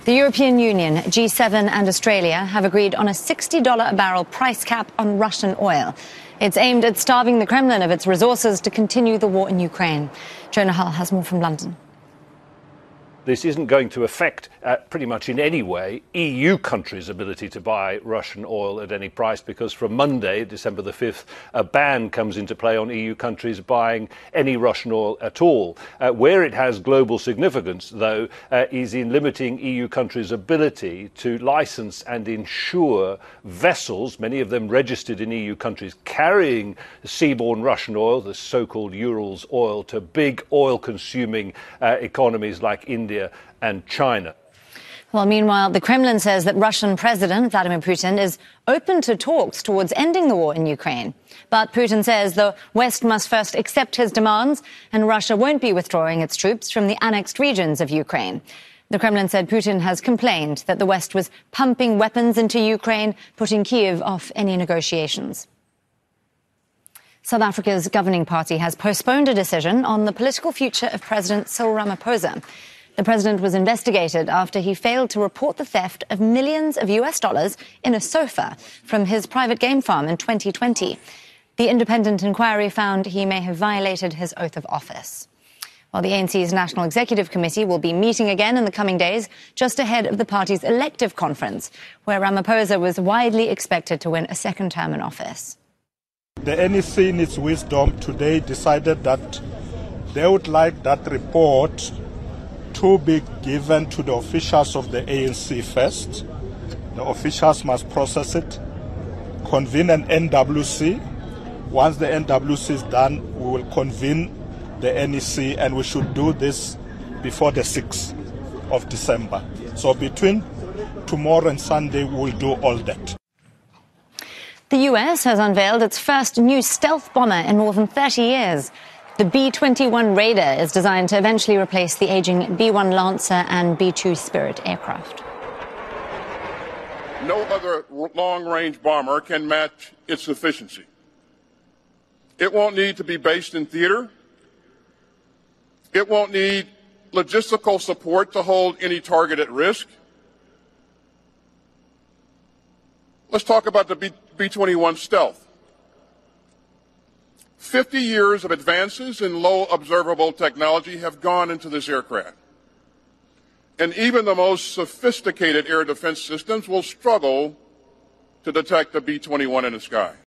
The European Union, G7 and Australia have agreed on a $60 a barrel price cap on Russian oil. It's aimed at starving the Kremlin of its resources to continue the war in Ukraine. Jonah Hull has more from London. This isn't going to affect, pretty much in any way, EU countries' ability to buy Russian oil at any price, because from Monday, December the 5th, a ban comes into play on EU countries buying any Russian oil at all. Where it has global significance, though, is in limiting EU countries' ability to license and insure vessels, many of them registered in EU countries, carrying seaborne Russian oil, the so-called Urals oil, to big oil-consuming economies like India and China. Well, meanwhile, the Kremlin says that Russian President Vladimir Putin is open to talks towards ending the war in Ukraine. But Putin says the West must first accept his demands, and Russia won't be withdrawing its troops from the annexed regions of Ukraine. The Kremlin said Putin has complained that the West was pumping weapons into Ukraine, putting Kyiv off any negotiations. South Africa's governing party has postponed a decision on the political future of President Cyril Ramaphosa. The president was investigated after he failed to report the theft of millions of US dollars in a sofa from his private game farm in 2020. The independent inquiry found he may have violated his oath of office. While the ANC's National Executive Committee will be meeting again in the coming days, just ahead of the party's elective conference, where Ramaphosa was widely expected to win a second term in office. The NEC, in its wisdom, today decided that they would like that report to be given to the officials of the ANC first. The officials must process it, convene an NWC. Once the NWC is done, we will convene the NEC, and we should do this before the 6th of December. So between tomorrow and Sunday, we will do all that. The US has unveiled its first new stealth bomber in more than 30 years. The B-21 Raider is designed to eventually replace the aging B-1 Lancer and B-2 Spirit aircraft. No other long-range bomber can match its efficiency. It won't need to be based in theater. It won't need logistical support to hold any target at risk. Let's talk about the B-21 Stealth. 50 years of advances in low observable technology have gone into this aircraft. And even the most sophisticated air defense systems will struggle to detect the B-21 in the sky.